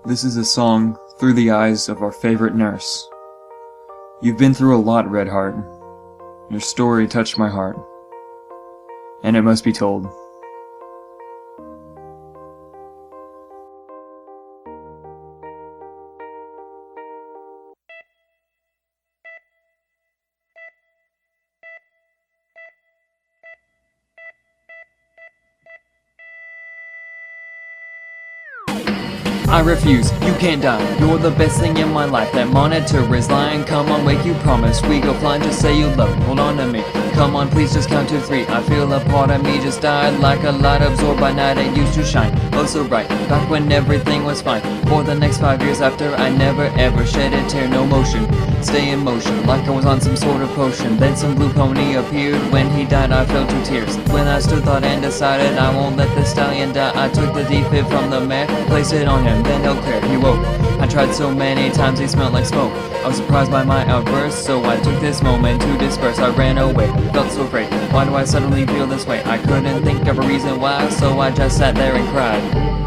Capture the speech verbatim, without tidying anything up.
This is a song through the eyes of our favorite nurse. You've been through a lot, Redheart. Your story touched my heart, and it must be told. I refuse, you can't die. You're the best thing in my life. That monitor is lying. Come on, wake, you promise. We go flying, just say you love me. Hold on to me. Come on, please just count to three. I feel a part of me just died. Like a light absorbed by night, it used to shine. Oh, so bright, back when everything was fine. For the next five years after, I never ever shed a tear. No motion, stay in motion, like I was on some sort of potion. Then some blue pony appeared. When he died, I fell to tears. When I stood, thought, and decided I won't let the stallion die, I took the defib from the mare, placed it on him, then no care, he woke. I tried so many times, he smelled like smoke. I was surprised by my outburst, so I took this moment to disperse. I ran away, felt so afraid. Why do I suddenly feel this way? I couldn't think of a reason why, so I just sat there and cried.